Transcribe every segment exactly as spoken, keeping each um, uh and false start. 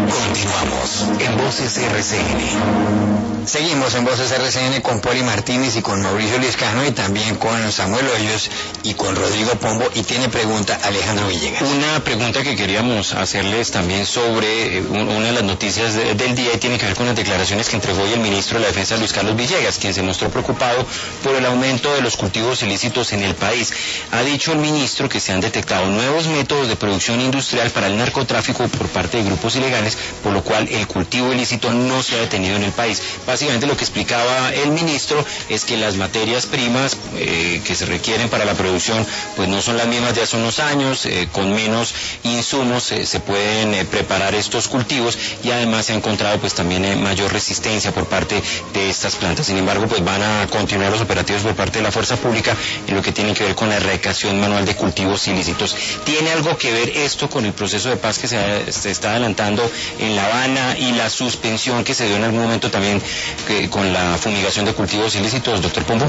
Continuamos en Voces R C N. Seguimos en Voces R C N con Poli Martínez y con Mauricio Liscano y también con Samuel Hoyos y con Rodrigo Pombo. Y tiene pregunta Alejandro Villegas. Una pregunta que queríamos hacerles también sobre una de las noticias de, del día y tiene que ver con las declaraciones que entregó hoy el ministro de la Defensa, Luis Carlos Villegas, quien se mostró preocupado por el aumento de los cultivos ilícitos en el país. Ha dicho el ministro que se han detectado nuevos métodos de producción industrial para el narcotráfico por parte de grupos ilegales, por lo cual el cultivo ilícito no se ha detenido en el país. Básicamente lo que explicaba el ministro es que las materias primas eh, que se requieren para la producción pues no son las mismas de hace unos años, eh, con menos insumos eh, se pueden eh, preparar estos cultivos y además se ha encontrado pues también eh, mayor resistencia por parte de estas plantas. Sin embargo, pues van a continuar los operativos por parte de la fuerza pública en lo que tiene que ver con la erradicación manual de cultivos ilícitos. ¿Tiene algo que ver esto con el proceso de paz que se, se está adelantando en La Habana y la suspensión que se dio en algún momento también que, con la fumigación de cultivos ilícitos, doctor Pombo?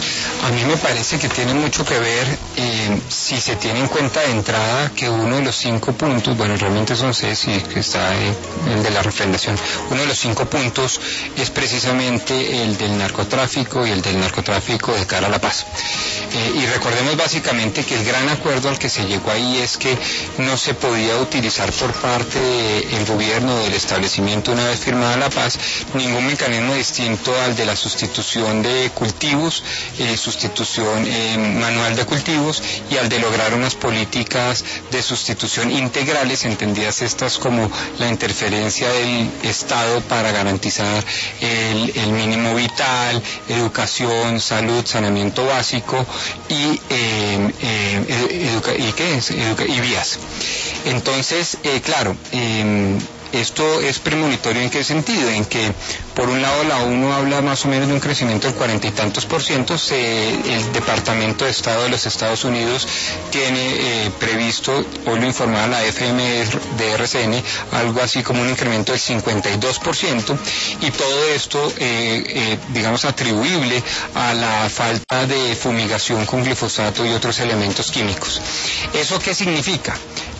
A mí me parece que tiene mucho que ver eh, si se tiene en cuenta de entrada que uno de los cinco puntos, bueno, realmente son seis y que está eh, el de la refrendación, uno de los cinco puntos es precisamente el del narcotráfico y el del narcotráfico de cara a la paz. Eh, y recordemos básicamente que el gran acuerdo al que se llegó ahí es que no se podía utilizar por parte del gobierno del establecimiento, una vez firmada la paz, ningún mecanismo distinto al de la sustitución de cultivos, eh, sustitución eh, manual de cultivos y al de lograr unas políticas de sustitución integrales, entendidas estas como la interferencia del Estado para garantizar el, el mínimo vital, educación, salud, saneamiento básico y, eh, eh, educa ¿y qué es? Educa y vías. Entonces, eh, claro, eh, esto es premonitorio ¿en qué sentido? En que por un lado la ONU habla más o menos de un crecimiento del cuarenta y tantos por ciento, se, el Departamento de Estado de los Estados Unidos tiene eh, previsto, hoy lo informaba la F M de R C N, algo así como un incremento del cincuenta y dos por ciento y todo esto eh, eh, digamos atribuible a la falta de fumigación con glifosato y otros elementos químicos. ¿Eso qué significa?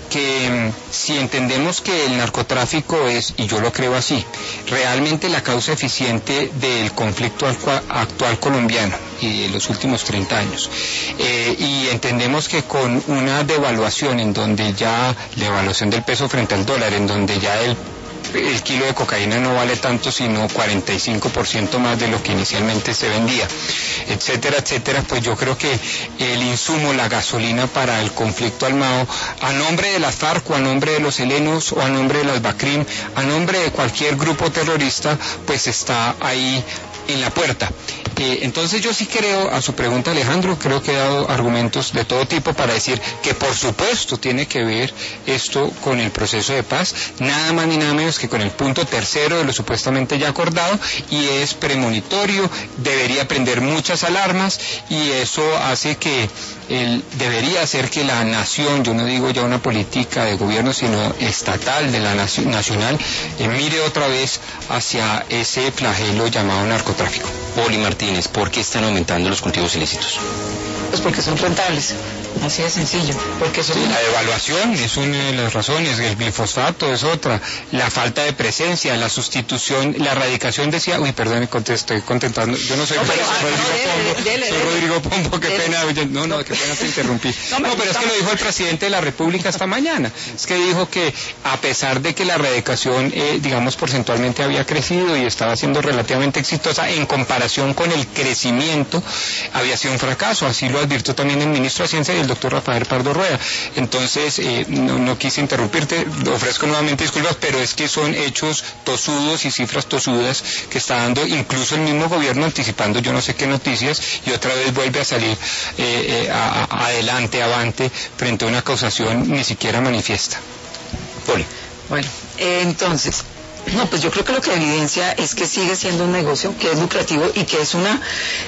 Que si entendemos que el narcotráfico es, y yo lo creo así, realmente la causa eficiente del conflicto actual colombiano y de los últimos treinta años, eh, y entendemos que con una devaluación en donde ya, la devaluación del peso frente al dólar, en donde ya el el kilo de cocaína no vale tanto sino cuarenta y cinco por ciento más de lo que inicialmente se vendía, etcétera, etcétera, pues yo creo que el insumo, la gasolina para el conflicto armado, a nombre de las FARC o a nombre de los helenos o a nombre de las BACRIM, a nombre de cualquier grupo terrorista, pues está ahí en la puerta. Eh, entonces yo sí creo, a su pregunta Alejandro, creo que he dado argumentos de todo tipo para decir que por supuesto tiene que ver esto con el proceso de paz, nada más ni nada menos que con el punto tercero de lo supuestamente ya acordado, y es premonitorio, debería prender muchas alarmas y eso hace que el, debería hacer que la nación, yo no digo ya una política de gobierno sino estatal, de la nación, nacional, eh, mire otra vez hacia ese flagelo llamado narcotráfico. Poli Martínez, ¿por qué están aumentando los cultivos ilícitos? Pues porque son rentables, así de sencillo. Porque son... sí, la devaluación es una de las razones, el glifosato es otra, la falta de presencia, la sustitución, la erradicación decía, uy, perdón, estoy contentando, yo no soy, no, pero, soy, Rodrigo, no, dele, Pombo, dele, soy dele. Rodrigo Pombo, qué dele. pena, no, no, qué pena te interrumpí. No, no pero es que lo dijo el presidente de la República esta mañana, es que dijo que a pesar de que la erradicación, eh, digamos, porcentualmente había crecido y estaba siendo relativamente exitosa en comparación con el crecimiento, había sido un fracaso, así lo advirtió también el ministro de Ciencia y el doctor Rafael Pardo Rueda. Entonces, eh, no, no quise interrumpirte, ofrezco nuevamente disculpas, pero es que son hechos tosudos y cifras tosudas que está dando incluso el mismo gobierno anticipando yo no sé qué noticias y otra vez vuelve a salir eh, eh, a, a, adelante, avante, frente a una acusación ni siquiera manifiesta. Poli. Bueno, eh, entonces... No, pues yo creo que lo que evidencia es que sigue siendo un negocio que es lucrativo y que es una,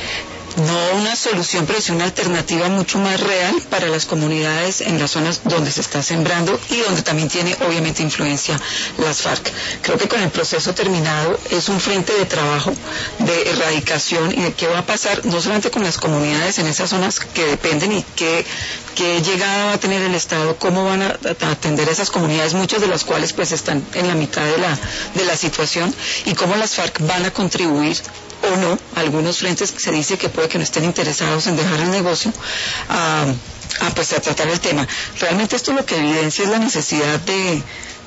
no una solución, pero es una alternativa mucho más real para las comunidades en las zonas donde se está sembrando y donde también tiene obviamente influencia las FARC. Creo que con el proceso terminado es un frente de trabajo de erradicación y de qué va a pasar no solamente con las comunidades en esas zonas que dependen y que qué llegada va a tener el Estado, cómo van a, a atender a esas comunidades, muchas de las cuales pues están en la mitad de la, de la situación, y cómo las FARC van a contribuir o no. Algunos frentes se dice que puede que no estén interesados en dejar el negocio a, a, pues, a tratar el tema. Realmente esto lo que evidencia es la necesidad de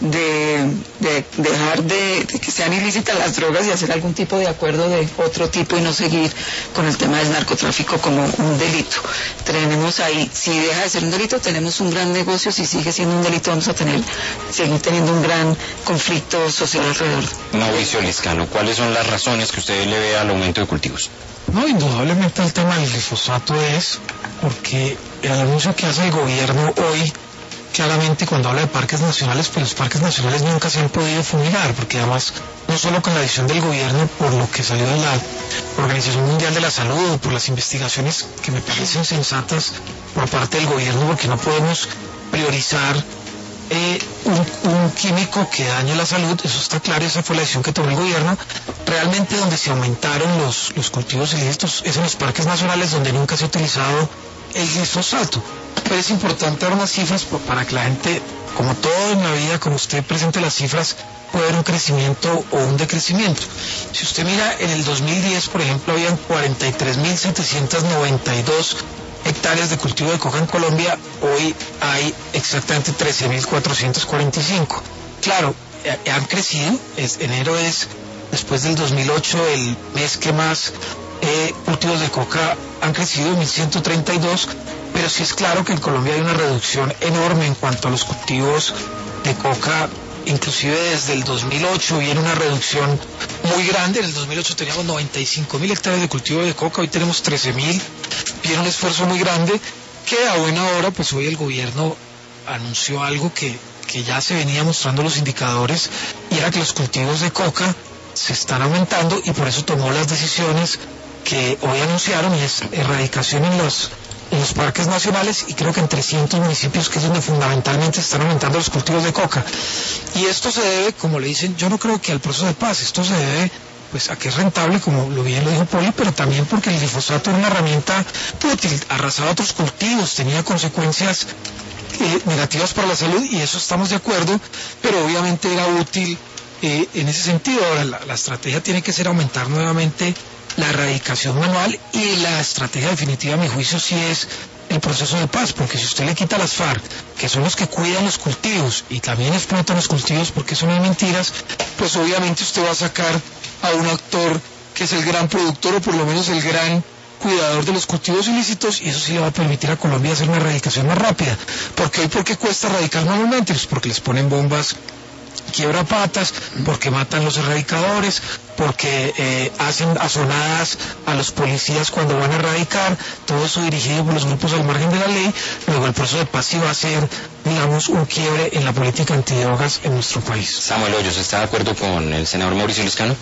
De, de, de dejar de, de que sean ilícitas las drogas y hacer algún tipo de acuerdo de otro tipo y no seguir con el tema del narcotráfico como un delito. Tenemos ahí, si deja de ser un delito, tenemos un gran negocio; si sigue siendo un delito, vamos a tener seguir teniendo un gran conflicto social alrededor. Mauricio Liscano, ¿cuáles son las razones que usted le ve al aumento de cultivos? No, indudablemente el tema del glifosato es porque el anuncio que hace el gobierno hoy, claramente cuando habla de parques nacionales, pues los parques nacionales nunca se han podido fumigar, porque además, no solo con la decisión del gobierno, por lo que salió de la Organización Mundial de la Salud, por las investigaciones que me parecen sensatas por parte del gobierno, porque no podemos priorizar eh, un, un químico que daña la salud, eso está claro, esa fue la decisión que tomó el gobierno. Realmente donde se aumentaron los, los cultivos ilícitos es en los parques nacionales, donde nunca se ha utilizado el glifosato. Pero es importante dar unas cifras para que la gente, como todo en la vida, como usted presente las cifras, puede haber un crecimiento o un decrecimiento. Si usted mira, en el dos mil diez, por ejemplo, habían cuarenta y tres mil setecientos noventa y dos hectáreas de cultivo de coca en Colombia, hoy hay exactamente trece mil cuatrocientos cuarenta y cinco. Claro, eh, han crecido, es, enero es, después del dos mil ocho, el mes que más eh, cultivos de coca han crecido, mil ciento treinta y dos, pero sí es claro que en Colombia hay una reducción enorme en cuanto a los cultivos de coca. Inclusive desde el dos mil ocho viene una reducción muy grande. En el dos mil ocho teníamos noventa y cinco mil hectáreas de cultivo de coca, hoy tenemos trece mil. Viene un esfuerzo muy grande que a buena hora, pues hoy el gobierno anunció algo que, que ya se venía mostrando los indicadores, y era que los cultivos de coca se están aumentando, y por eso tomó las decisiones que hoy anunciaron, y es erradicación en los en los parques nacionales, y creo que en trescientos municipios, que es donde fundamentalmente se están aumentando los cultivos de coca. Y esto se debe, como le dicen, yo no creo que al proceso de paz, esto se debe pues a que es rentable, como lo bien lo dijo Poli, pero también porque el glifosato era una herramienta útil, arrasaba otros cultivos, tenía consecuencias eh, negativas para la salud, y eso estamos de acuerdo, pero obviamente era útil eh, en ese sentido. Ahora, la, la estrategia tiene que ser aumentar nuevamente la erradicación manual, y la estrategia definitiva, a mi juicio, sí es el proceso de paz, porque si usted le quita a las FARC, que son los que cuidan los cultivos y también explotan los cultivos, porque eso no hay mentiras, pues obviamente usted va a sacar a un actor que es el gran productor, o por lo menos el gran cuidador de los cultivos ilícitos, y eso sí le va a permitir a Colombia hacer una erradicación más rápida. ¿Por qué? ¿Por qué cuesta erradicar manualmente? Pues porque les ponen bombas quiebra patas, porque matan los erradicadores, porque eh, hacen azonadas a los policías cuando van a erradicar, todo eso dirigido por los grupos al margen de la ley. Luego el proceso de paz sí va a ser, digamos, un quiebre en la política antidrogas en nuestro país. Samuel Hoyos, ¿está de acuerdo con el senador Mauricio Liscano?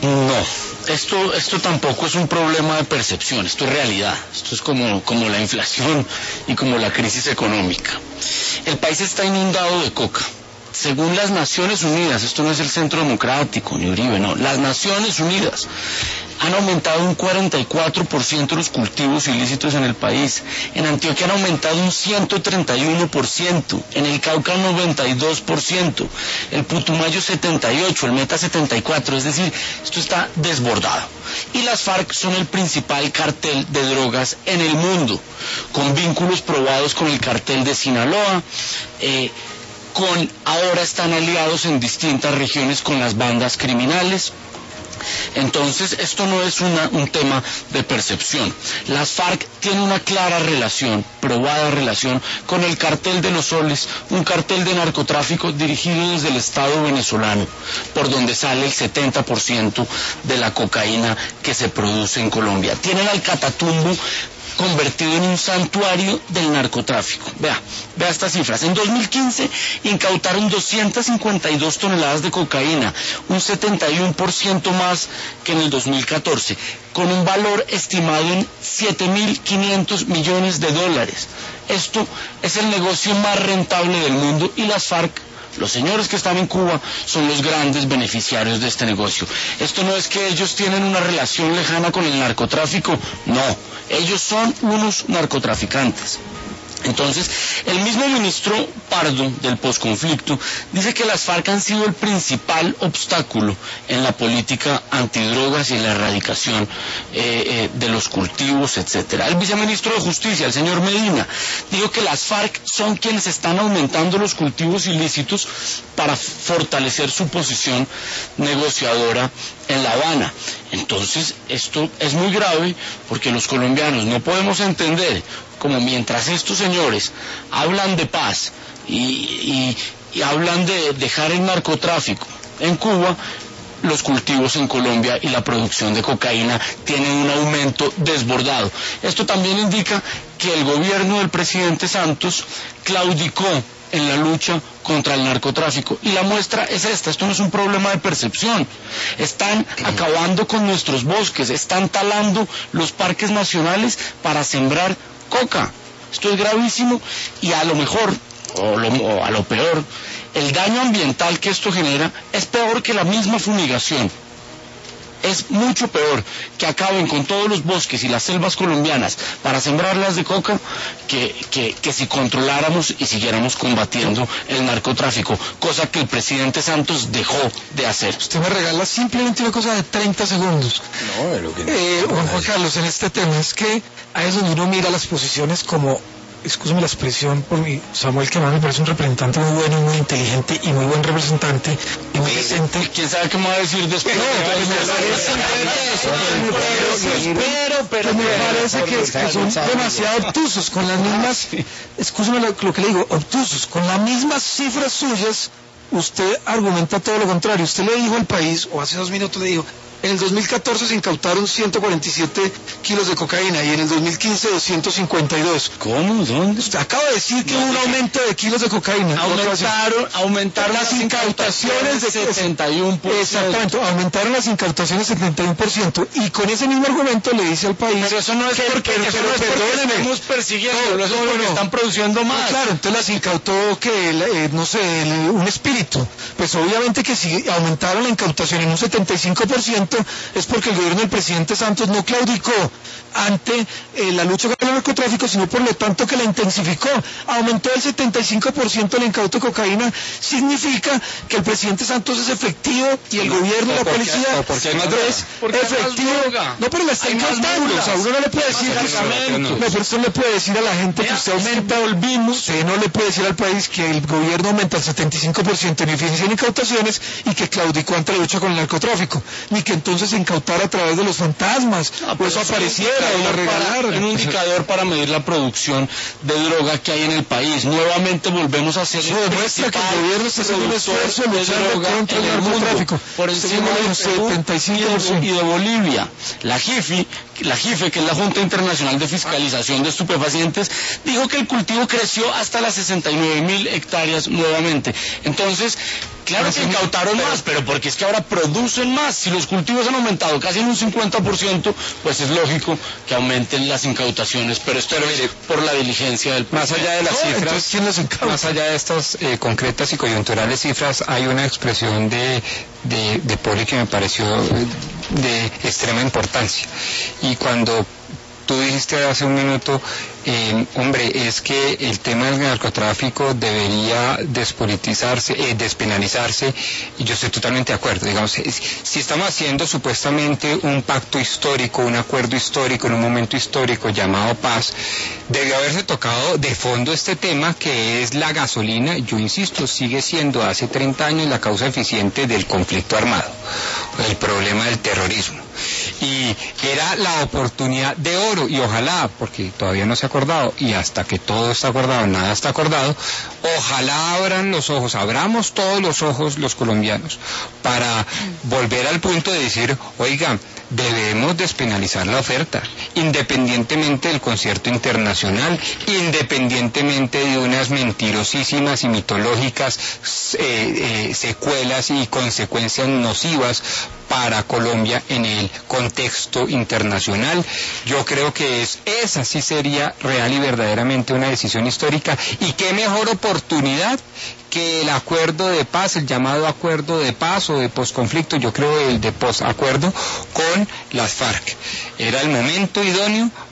No, esto, esto tampoco es un problema de percepción, esto es realidad, esto es como, como la inflación y como la crisis económica. El país está inundado de coca. Según las Naciones Unidas, esto no es el Centro Democrático ni Uribe, no, las Naciones Unidas han aumentado un cuarenta y cuatro por ciento los cultivos ilícitos en el país. En Antioquia han aumentado un ciento treinta y uno por ciento, en el Cauca un noventa y dos por ciento, el Putumayo setenta y ocho por ciento, el Meta setenta y cuatro por ciento, es decir, esto está desbordado. Y las FARC son el principal cartel de drogas en el mundo, con vínculos probados con el cartel de Sinaloa, eh, con ahora están aliados en distintas regiones con las bandas criminales. Entonces esto no es una, un tema de percepción. Las FARC tienen una clara relación, probada relación con el cartel de los soles, un cartel de narcotráfico dirigido desde el Estado venezolano, por donde sale el setenta por ciento de la cocaína que se produce en Colombia. Tienen al Catatumbo convertido en un santuario del narcotráfico. Vea, vea estas cifras. En dos mil quince incautaron doscientas cincuenta y dos toneladas de cocaína, un setenta y uno por ciento más que en el dos mil catorce, con un valor estimado en siete mil quinientos millones de dólares. Esto es el negocio más rentable del mundo, y las FARC, los señores que están en Cuba, son los grandes beneficiarios de este negocio. Esto no es que ellos tienen una relación lejana con el narcotráfico, no, ellos son unos narcotraficantes. Entonces, el mismo ministro Pardo del posconflicto dice que las FARC han sido el principal obstáculo en la política antidrogas y en la erradicación eh, eh, de los cultivos, etcétera. El viceministro de Justicia, el señor Medina, dijo que las FARC son quienes están aumentando los cultivos ilícitos para fortalecer su posición negociadora en La Habana. Entonces, esto es muy grave porque los colombianos no podemos entender como mientras estos señores hablan de paz y, y, y hablan de dejar el narcotráfico en Cuba, los cultivos en Colombia y la producción de cocaína tienen un aumento desbordado. Esto también indica que el gobierno del presidente Santos claudicó en la lucha contra el narcotráfico. Y la muestra es esta, esto no es un problema de percepción. Están acabando con nuestros bosques, están talando los parques nacionales para sembrar coca. Esto es gravísimo y a lo mejor, o, lo, o a lo peor, el daño ambiental que esto genera es peor que la misma fumigación. Es mucho peor que acaben con todos los bosques y las selvas colombianas para sembrarlas de coca que, que, que si controláramos y siguiéramos combatiendo el narcotráfico, cosa que el presidente Santos dejó de hacer. Usted me regala simplemente una cosa de treinta segundos. No, de lo que... Eh, Juan, Juan Carlos, en este tema es que ahí es donde uno mira las posiciones como... Excúseme la expresión por mi Samuel, que más me parece un representante muy bueno, muy inteligente y muy buen representante y muy decente. ¿Quién sabe qué me va a decir después? No, pero, pero me parece que, que son demasiado obtusos con las mismas, excúseme lo, lo que le digo, obtusos, con las mismas cifras suyas. Usted argumenta todo lo contrario. Usted le dijo al país, o hace dos minutos le dijo, en el dos mil catorce se incautaron ciento cuarenta y siete kilos de cocaína y en el dos mil quince doscientos cincuenta y dos. ¿Cómo? ¿Dónde? Usted acaba de decir que hubo un aumento de kilos de cocaína. Aumentaron, aumentaron las incautaciones de setenta y uno por ciento. Exactamente, aumentaron las incautaciones setenta y uno por ciento. Y con ese mismo argumento le dice al país... Pero eso no es que, porque, pero, eso pero, no es porque perdóneme. estamos persiguiendo, No, eso es no, porque no. están produciendo más. No, claro, entonces las incautó que, eh, no sé, el, un espíritu. Pues obviamente que si aumentaron la incautación en un setenta y cinco por ciento es porque el gobierno del presidente Santos no claudicó ante eh, la lucha contra el narcotráfico, sino por lo tanto que la intensificó. Aumentó el setenta y cinco por ciento el incauto de cocaína, significa que el presidente Santos es efectivo y el gobierno y la policía porque hay más es efectivo. No, pero la está incautando, o sea, uno no le puede decir, no, pero usted le puede decir a la gente que usted aumenta, volvimos, usted no le puede decir al país que el gobierno aumenta el setenta y cinco por ciento en eficiencia en incautaciones y que claudicó ante la lucha con el narcotráfico, ni que entonces se incautara a través de los fantasmas, Ah, o eso apareciera o la regalaran. Un indicador para medir la producción de droga que hay en el país. Nuevamente volvemos a ser Eso demuestra que el gobierno está haciendo un esfuerzo de luchar contra el narcotráfico por encima de un setenta y cinco por ciento y de Bolivia. La JIFI, la JIFE, que es la Junta Internacional de Fiscalización de Estupefacientes, dijo que el cultivo creció hasta las sesenta y nueve mil hectáreas nuevamente. Entonces, claro que incautaron más, pero porque es que ahora producen más. Si los cultivos han aumentado casi en un cincuenta por ciento, pues es lógico que aumenten las incautaciones, pero esto Pero es mire, por la diligencia del Más allá de las No, cifras, entonces, ¿quién las incauta? más allá de estas eh, concretas y coyunturales cifras, hay una expresión de, de, de Poli que me pareció eh, de extrema importancia. Y cuando tú dijiste hace un minuto, eh, hombre, es que el tema del narcotráfico debería despolitizarse, eh, despenalizarse, y yo estoy totalmente de acuerdo. Digamos, si estamos haciendo supuestamente un pacto histórico, un acuerdo histórico en un momento histórico llamado paz, debió haberse tocado de fondo este tema que es la gasolina. Yo insisto, sigue siendo hace treinta años la causa eficiente del conflicto armado, el problema del terrorismo. Y era la oportunidad de oro, y ojalá, porque todavía no se ha acordado, y hasta que todo está acordado, nada está acordado, ojalá abran los ojos, abramos todos los ojos los colombianos, para volver al punto de decir, oiga, debemos despenalizar la oferta, independientemente del concierto internacional, independientemente de unas mentirosísimas y mitológicas eh, eh, secuelas y consecuencias nocivas para Colombia en el contexto internacional. Yo creo que es, esa sí sería real y verdaderamente una decisión histórica, y qué mejor oportunidad que el acuerdo de paz, el llamado acuerdo de paz o de posconflicto, yo creo el de posacuerdo con las FARC. Era el momento idóneo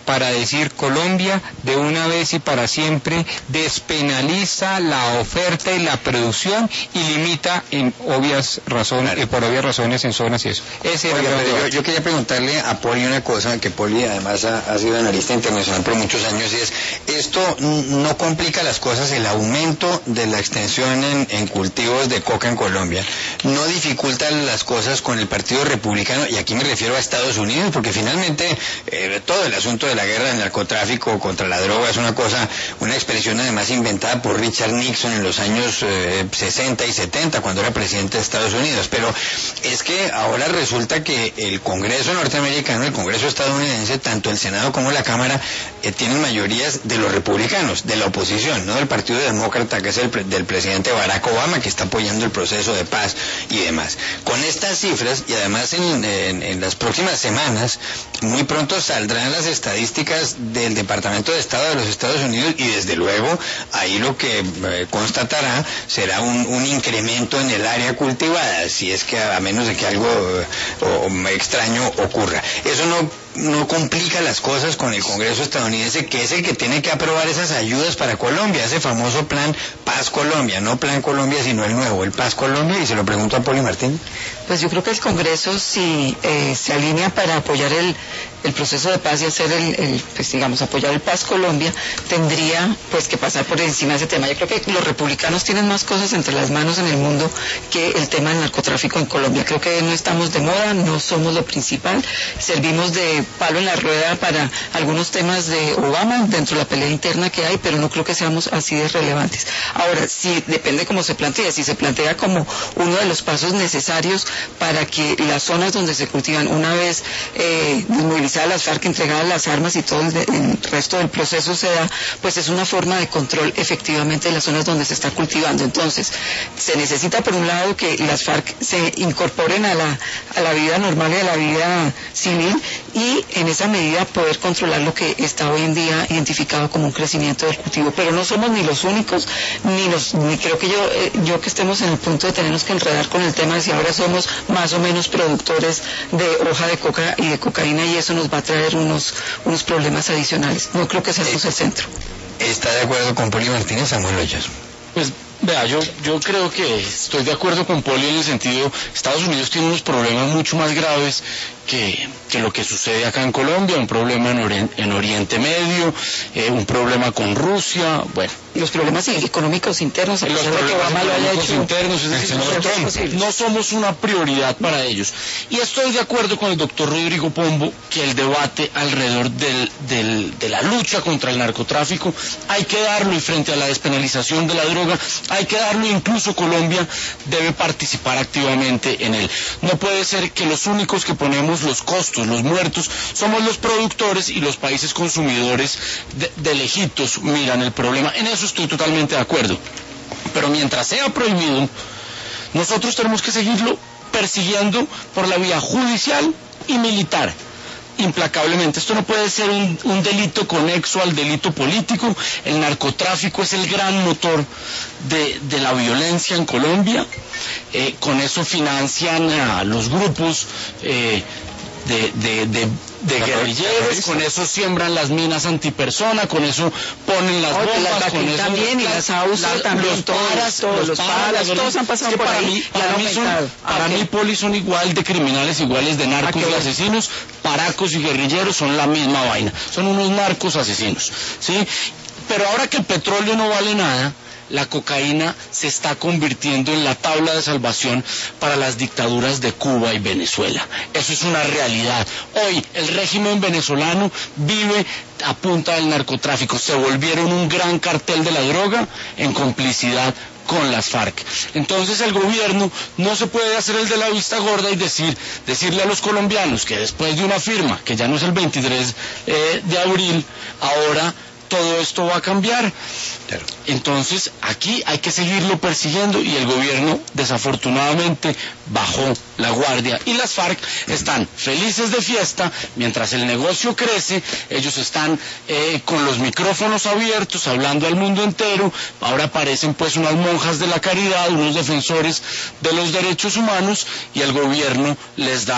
para decir Colombia de una vez y para siempre despenaliza la oferta y la producción y limita en obvias razones, y por obvias razones en zonas y eso. Ese era Oiga, el gran pero yo, debate. yo quería preguntarle a Poli una cosa, que Poli además ha, ha sido analista internacional por muchos años, y es, ¿esto no complica las cosas, el aumento de la extensión en, en cultivos de coca en Colombia? ¿No dificulta las cosas con el Partido Republicano? Y aquí me refiero a Estados Unidos, porque finalmente eh, todo el asunto de la guerra del narcotráfico contra la droga es una cosa, una expresión además inventada por Richard Nixon en los años eh, sesenta y setenta, cuando era presidente de Estados Unidos. Pero es que ahora resulta que el Congreso norteamericano, el Congreso estadounidense, tanto el Senado como la Cámara, eh, tienen mayorías de los republicanos, de la oposición, no del Partido Demócrata, que es el pre- del presidente Barack Obama, que está apoyando el proceso de paz y demás. Con estas cifras, y además en, en, en las próximas semanas, muy pronto saldrán las estadísticas del Departamento de Estado de los Estados Unidos, y desde luego ahí lo que eh, constatará será un, un incremento en el área cultivada, si es que a menos de que algo eh, o, extraño ocurra. Eso no no complica las cosas con el Congreso estadounidense, que es el que tiene que aprobar esas ayudas para Colombia, ese famoso plan Paz Colombia, no Plan Colombia, sino el nuevo, el Paz Colombia, y se lo pregunto a Poli Martín. Pues yo creo que el Congreso, si eh, se alinea para apoyar el, el proceso de paz y hacer el, el, pues digamos, apoyar el Paz Colombia, tendría pues que pasar por encima de ese tema. Yo creo que los republicanos tienen más cosas entre las manos en el mundo que el tema del narcotráfico en Colombia. Creo que no estamos de moda, no somos lo principal, servimos de palo en la rueda para algunos temas de Obama dentro de la pelea interna que hay, pero no creo que seamos así de relevantes. Ahora, sí, depende cómo se plantea, si se plantea como uno de los pasos necesarios para que las zonas donde se cultivan, una vez eh, desmovilizadas las FARC, entregadas las armas y todo el, de, el resto del proceso se da, pues es una forma de control efectivamente de las zonas donde se está cultivando. Entonces, se necesita por un lado que las FARC se incorporen a la, a la vida normal y a la vida civil, y en esa medida poder controlar lo que está hoy en día identificado como un crecimiento del cultivo. Pero no somos ni los únicos, ni los, ni creo que yo, eh, yo que estemos en el punto de tenernos que enredar con el tema de si ahora somos más o menos productores de hoja de coca y de cocaína, y eso nos va a traer unos, unos problemas adicionales. No creo que seamos el centro. ¿Está de acuerdo con Poli Martínez, Samuel Hoyos? Pues vea, yo, yo creo que estoy de acuerdo con Poli en el sentido, Estados Unidos tiene unos problemas mucho más graves que, que lo que sucede acá en Colombia, un problema en, Orien, en Oriente Medio, eh, un problema con Rusia, bueno. Los problemas económicos internos, a los pesar de que Obama lo haya hecho, internos, es decir, nosotros no somos una prioridad para ellos. Y estoy de acuerdo con el doctor Rodrigo Pombo que el debate alrededor del, del, de la lucha contra el narcotráfico hay que darlo, y frente a la despenalización de la droga hay que darlo, incluso Colombia debe participar activamente en él. No puede ser que los únicos que ponemos los costos, los muertos, somos los productores, y los países consumidores de, de lejitos miran el problema. En eso estoy totalmente de acuerdo. Pero mientras sea prohibido, nosotros tenemos que seguirlo persiguiendo por la vía judicial y militar, implacablemente. Esto no puede ser un, un delito conexo al delito político. El narcotráfico es el gran motor de, de la violencia en Colombia. Eh, con eso financian a los grupos eh, de, de, de, de guerrilleros, con eso siembran las minas antipersona, con eso ponen las bombas, las con eso también, y las A U S A también, los todos, paras, todos, los los paras, paras, todos han pasado por para ahí, mí, y han para mí son, aumentado. para mí Poli, son igual de criminales, iguales de narcos y asesinos. Paracos y guerrilleros son la misma vaina, son unos narcos asesinos, ¿sí? Pero ahora que el petróleo no vale nada, la cocaína se está convirtiendo en la tabla de salvación para las dictaduras de Cuba y Venezuela. Eso es una realidad. Hoy el régimen venezolano vive a punta del narcotráfico. Se volvieron un gran cartel de la droga en complicidad con las FARC. Entonces el gobierno no se puede hacer el de la vista gorda y decir, decirle a los colombianos que después de una firma, que ya no es el veintitrés eh, de abril, ahora todo esto va a cambiar. Claro. Entonces aquí hay que seguirlo persiguiendo, y el gobierno desafortunadamente bajó la guardia, y las FARC están felices de fiesta mientras el negocio crece. Ellos están eh, con los micrófonos abiertos hablando al mundo entero. Ahora aparecen pues unas monjas de la caridad, unos defensores de los derechos humanos, y el gobierno les da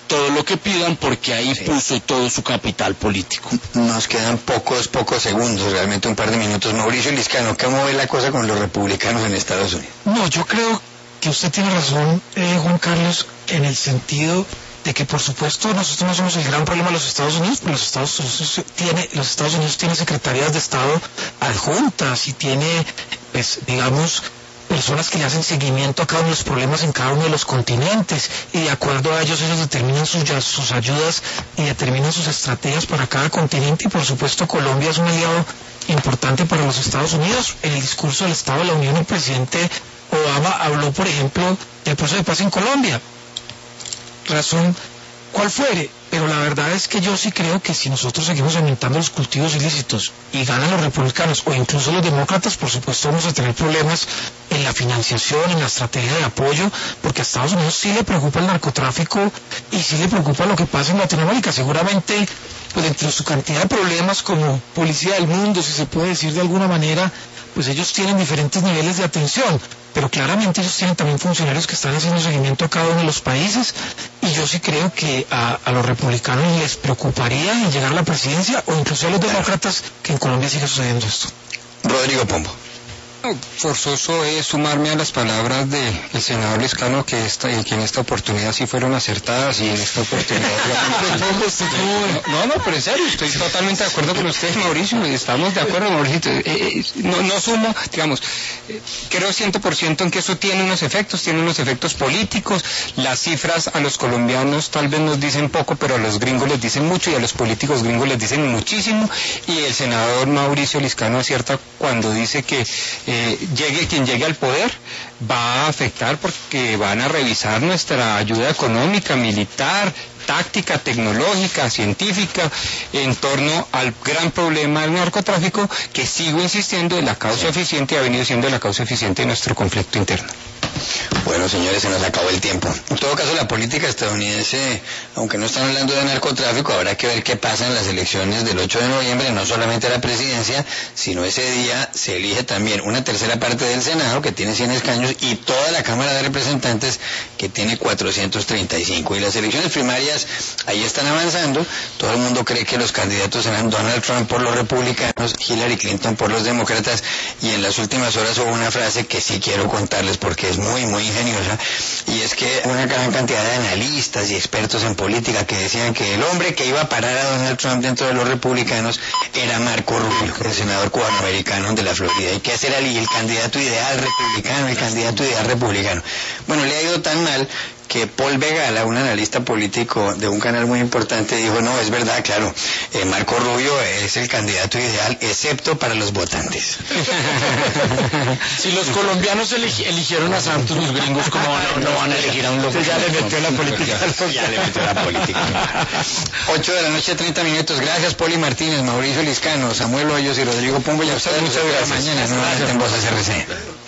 todo lo que pidan porque ahí Sí. puso todo su capital político. Nos quedan pocos, pocos segundos, realmente un par de minutos. Mauricio Liscano, ¿cómo ve la cosa con los republicanos en Estados Unidos? No, yo creo que usted tiene razón, eh, Juan Carlos, en el sentido de que, por supuesto, nosotros no somos el gran problema de los Estados Unidos, pero los Estados Unidos tiene, los Estados Unidos tiene secretarías de Estado adjuntas y tiene, pues, digamos, personas que le hacen seguimiento a cada uno de los problemas en cada uno de los continentes, y de acuerdo a ellos, ellos determinan sus, sus ayudas y determinan sus estrategias para cada continente, y por supuesto Colombia es un aliado importante para los Estados Unidos. En el discurso del Estado de la Unión, el presidente Obama habló, por ejemplo, del proceso de paz en Colombia, razón cual fuere, pero la verdad es que yo sí creo que si nosotros seguimos aumentando los cultivos ilícitos y ganan los republicanos o incluso los demócratas, por supuesto vamos a tener problemas en la financiación, en la estrategia de apoyo, porque a Estados Unidos sí le preocupa el narcotráfico y sí le preocupa lo que pasa en Latinoamérica. Seguramente, pues entre su cantidad de problemas como policía del mundo, si se puede decir de alguna manera, pues ellos tienen diferentes niveles de atención, pero claramente ellos tienen también funcionarios que están haciendo seguimiento a cada uno de los países, y yo sí creo que a, a los republicanos les preocuparía en llegar a la presidencia, o incluso a los demócratas, que en Colombia sigue sucediendo esto. Rodrigo Pombo. Forzoso es sumarme a las palabras del senador Liscano, que, esta, que en esta oportunidad sí fueron acertadas, y en esta oportunidad... no, no, no, pero en serio, estoy totalmente de acuerdo con usted, Mauricio, estamos de acuerdo, Mauricio. Eh, eh, no, no sumo, digamos, eh, creo cien por ciento en que eso tiene unos efectos, tiene unos efectos políticos. Las cifras a los colombianos tal vez nos dicen poco, pero a los gringos les dicen mucho, y a los políticos gringos les dicen muchísimo, y el senador Mauricio Liscano acierta cuando dice que Eh, llegue quien llegue al poder, va a afectar porque van a revisar nuestra ayuda económica, militar, táctica, tecnológica, científica, en torno al gran problema del narcotráfico, que sigo insistiendo es la causa eficiente y ha venido siendo la causa eficiente de nuestro conflicto interno. Bueno, señores, se nos acabó el tiempo. En todo caso, la política estadounidense, aunque no están hablando de narcotráfico, habrá que ver qué pasa en las elecciones del ocho de noviembre, no solamente la presidencia, sino ese día se elige también una tercera parte del Senado, que tiene cien escaños, y toda la Cámara de Representantes, que tiene cuatrocientos treinta y cinco. Y las elecciones primarias ahí están avanzando. Todo el mundo cree que los candidatos serán Donald Trump por los republicanos, Hillary Clinton por los demócratas, y en las últimas horas hubo una frase que sí quiero contarles porque es muy, muy ingeniosa, y es que una gran cantidad de analistas y expertos en política que decían que el hombre que iba a parar a Donald Trump dentro de los republicanos era Marco Rubio, el senador cubanoamericano de la Florida, y que ese era el, el candidato ideal republicano, el candidato ideal republicano. Bueno, le ha ido tan mal que Paul Begala, un analista político de un canal muy importante, dijo, no, es verdad, claro, eh, Marco Rubio es el candidato ideal, excepto para los votantes. Si los colombianos eleg eligieron a Santos, los gringos como no, no van a elegir a un loco. Ya le metió la política. Ya le metió la política. ocho de la noche, treinta minutos. Gracias, Poli Martínez, Mauricio Liscano, Samuel Hoyos y Rodrigo Pombo. Y a ustedes, muchas gracias. Mañana, nuevamente en Voces R C.